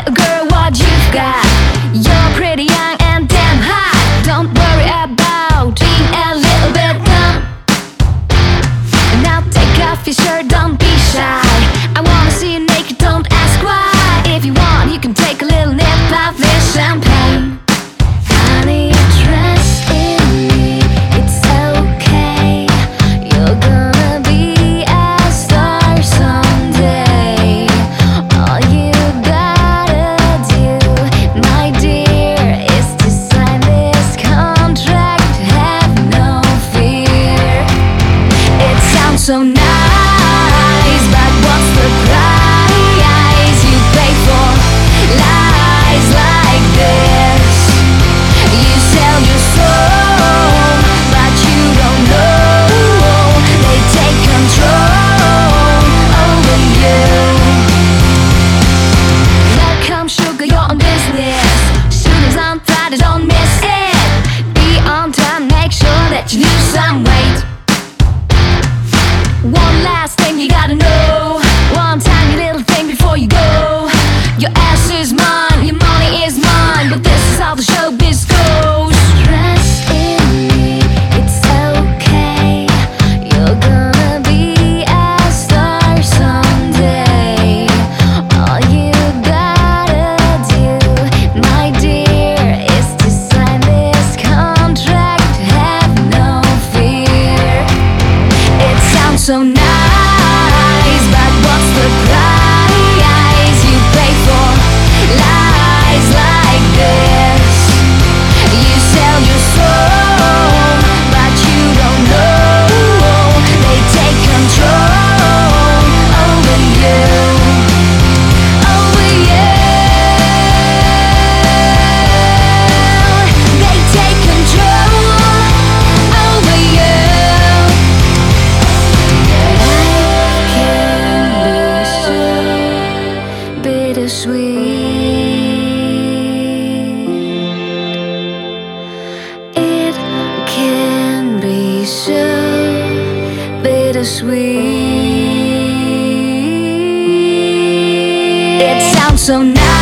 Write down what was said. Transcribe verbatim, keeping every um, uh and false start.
little girl, what you've got. You're pretty young and damn hot. Don't worry about being a little bit dumb. Now take off your shirt, don't be shy. I wanna see you naked, don't ask why. If you want, you can take a little nip of this champagne. Honey, trust in me, it's okay. You're gonna be a star someday. All you gotta do, my dear, is to sign this contract. Have no fear. It sounds so nice, but what's the price you pay for lies like this? You sell your soul, but you don't know they take control over you. Welcome, sugar, you're on business. Sugar's on Friday, don't miss it. Be on time, make sure that you lose some weight. One last thing you gotta know, one tiny little thing before you go. Your ass is mine, your money is mine, but this is how the showbiz goes. Trust in me, it's okay. You're gonna be a star someday. All you gotta do, my dear, is to sign this contract. Have no fear. It sounds so nice, but what's the price you pay for lies like this? You sell your soul, but you don't know they take control over you, over you. They take control over you. Life can be so bittersweet. It can be so bittersweet. It sounds so nice.